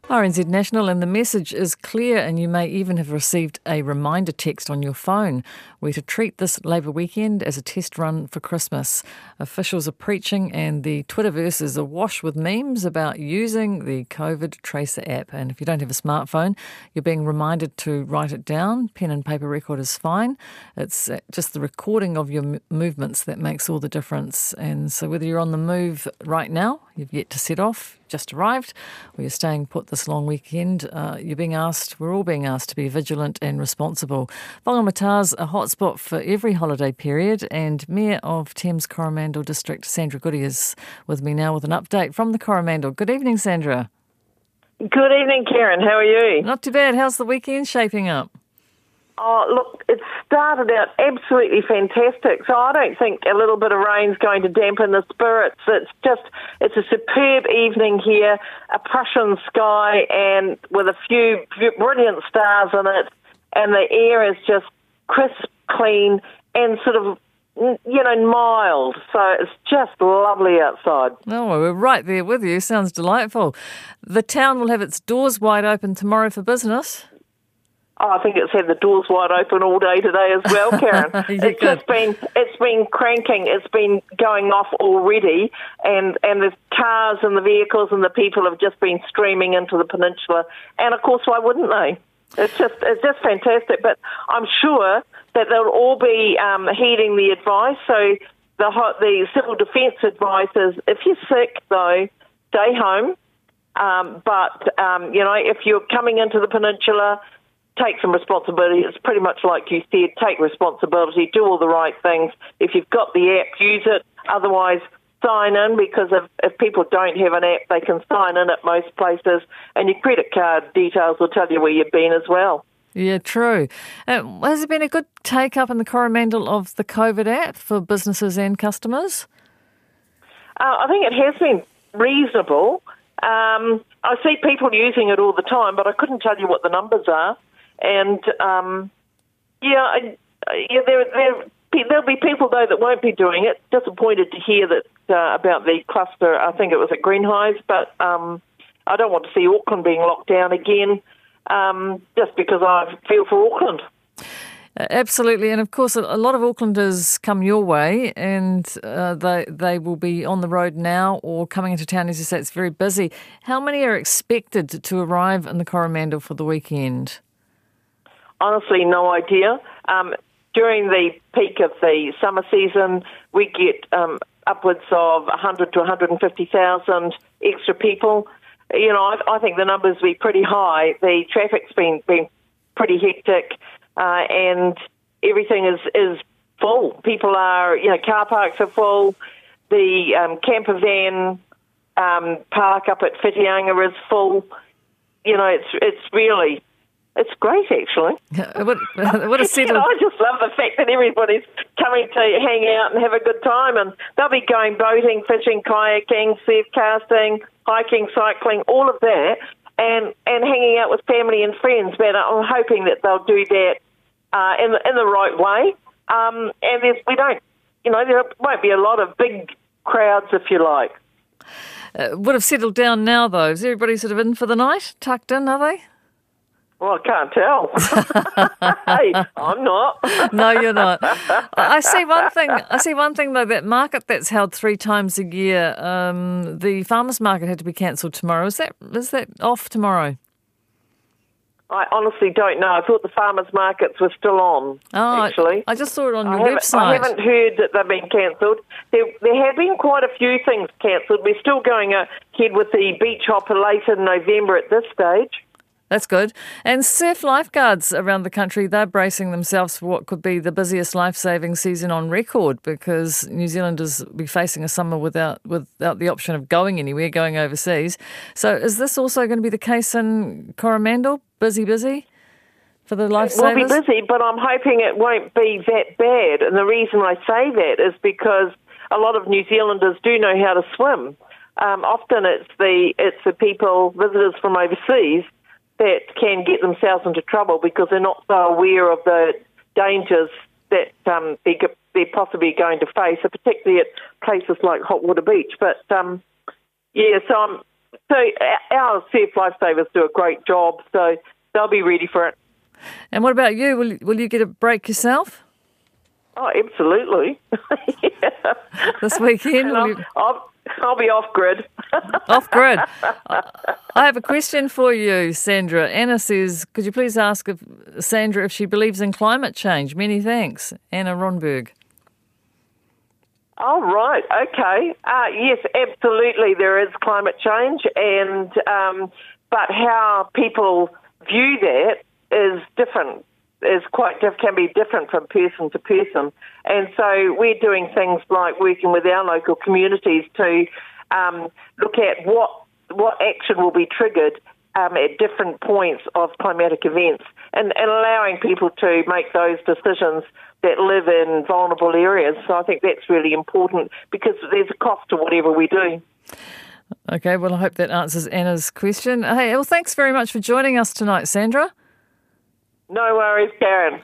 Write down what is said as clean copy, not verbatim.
RNZ National, and the message is clear, and you may even have received a reminder text on your phone. We're to treat this Labour weekend as a test run for Christmas. Officials are preaching, and the Twitterverse is awash with memes about using the COVID Tracer app. And if you don't have a smartphone, you're being reminded to write it down. Pen and paper record is fine. It's just the recording of your movements that makes all the difference. And so whether you're on the move right now, you've yet to set off, just arrived, or you're staying put this long weekend, we're all being asked to be vigilant and responsible. Whangamata's a hotspot for every holiday period, and Mayor of Thames Coromandel District, Sandra Goody, is with me now with an update from the Coromandel. Good evening, Sandra. Good evening, Karen. How are you? Not too bad. How's the weekend shaping up? Oh, look, it started out absolutely fantastic. So I don't think a little bit of rain's going to dampen the spirits. It's a superb evening here, a Prussian sky and with a few brilliant stars in it. And the air is just crisp, clean and sort of, mild. So it's just lovely outside. Oh, well, we're right there with you. Sounds delightful. The town will have its doors wide open tomorrow for business. Oh, I think it's had the doors wide open all day today as well, Karen. It's been cranking. It's been going off already, and the cars and the vehicles and the people have just been streaming into the peninsula. And of course, why wouldn't they? It's just fantastic. But I'm sure that they'll all be heeding the advice. So the civil defence advice is, if you're sick, though, stay home. If you're coming into the peninsula, take some responsibility. It's pretty much like you said, take responsibility, do all the right things. If you've got the app, use it. Otherwise, sign in, because if people don't have an app, they can sign in at most places, and your credit card details will tell you where you've been as well. Yeah, true. Has there been a good take-up in the Coromandel of the COVID app for businesses and customers? I think it has been reasonable. I see people using it all the time, but I couldn't tell you what the numbers are. And, there'll be people, though, that won't be doing it. Disappointed to hear that about the cluster, I think it was at Greenhithe, but I don't want to see Auckland being locked down again, just because I feel for Auckland. Absolutely, and of course a lot of Aucklanders come your way, and they will be on the road now or coming into town. As you say, it's very busy. How many are expected to arrive in the Coromandel for the weekend? Honestly, no idea. During the peak of the summer season, we get upwards of 100 to 150,000 extra people. I think the numbers will be pretty high. The traffic's been pretty hectic. And everything is full. People are, car parks are full. The camper van park up at Whitianga is full. It's great, actually. What a set of... I just love the fact that everybody's coming to hang out and have a good time, and they'll be going boating, fishing, kayaking, surf casting, hiking, cycling, all of that, and hanging out with family and friends. But I'm hoping that they'll do that in the right way. And there won't be a lot of big crowds, if you like. Would have settled down now, though. Is everybody sort of in for the night? Tucked in, are they? Well, I can't tell. Hey, I'm not. No, you're not. I see one thing though. That market that's held 3 times a year, the farmers' market had to be cancelled tomorrow. Is that off tomorrow? I honestly don't know. I thought the farmers' markets were still on, actually. I just saw it on your website. I haven't heard that they've been cancelled. There have been quite a few things cancelled. We're still going ahead with the beach hopper late in November at this stage. That's good. And surf lifeguards around the country, they're bracing themselves for what could be the busiest life-saving season on record, because New Zealanders will be facing a summer without the option of going anywhere, going overseas. So is this also going to be the case in Coromandel? Busy for the lifesavers? It will be busy, but I'm hoping it won't be that bad. And the reason I say that is because a lot of New Zealanders do know how to swim. Often it's the people, visitors from overseas, that can get themselves into trouble because they're not so aware of the dangers that they're possibly going to face, particularly at places like Hot Water Beach. But, so I'm So our Surf Lifesavers do a great job, so they'll be ready for it. And what about you? Will you get a break yourself? Oh, absolutely. Yeah. This weekend? I'll be off grid. Off grid. I have a question for you, Sandra. Anna says, could you please ask Sandra if she believes in climate change? Many thanks. Anna Ronberg. Oh, right. Okay. Yes, absolutely. There is climate change, and but how people view that is different. Can be different from person to person, and so we're doing things like working with our local communities to look at what action will be triggered at different points of climatic events, and allowing people to make those decisions that live in vulnerable areas. So I think that's really important because there's a cost to whatever we do. Okay, well, I hope that answers Anna's question. Hey, well, thanks very much for joining us tonight, Sandra. No worries, Karen.